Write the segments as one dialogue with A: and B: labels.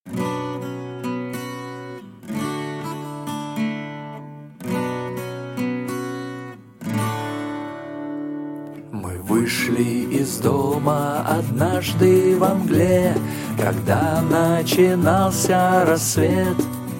A: Мы вышли из дома однажды во мгле, когда начинался рассвет.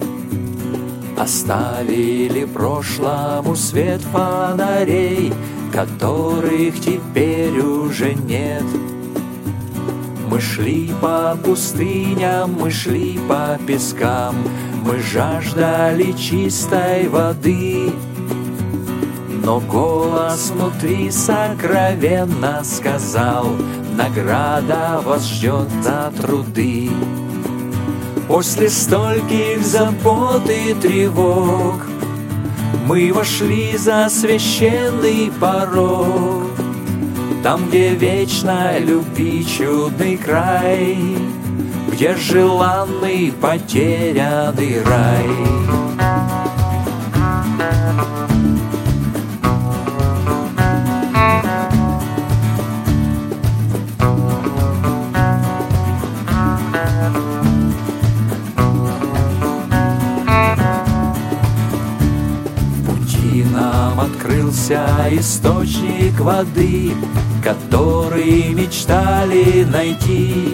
A: Оставили прошлому свет фонарей, которых теперь уже нет. Мы шли по пустыням, мы шли по пескам, мы жаждали чистой воды. Но голос внутри сокровенно сказал: награда вас ждет за труды. После стольких забот и тревог мы вошли за священный порог, там, где вечно любви чудный край, где желанный потерянный рай. Нам открылся источник воды, который мечтали найти.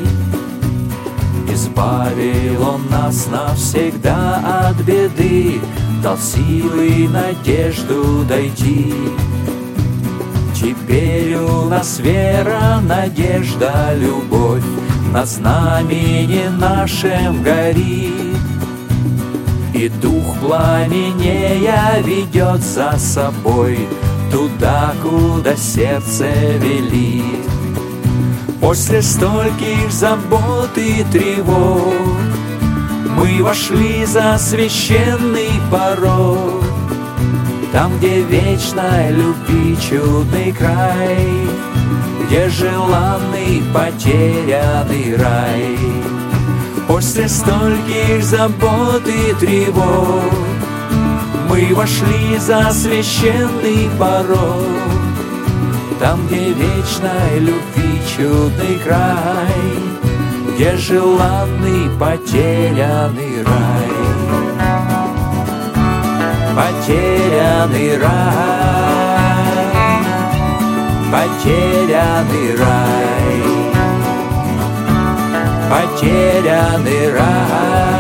A: Избавил он нас навсегда от беды, дал силы и надежду дойти. Теперь у нас вера, надежда, любовь на знамени нашем горит. И дух пламенея ведет за собой туда, куда сердце велит. После стольких забот и тревог мы вошли за священный порог, там, где вечной любви чудный край, где желанный потерянный рай. После стольких забот и тревог мы вошли за священный порог, там, где вечной любви чудный край, где желанный потерянный рай. Потерянный рай, потерянный рай, потерянный рай.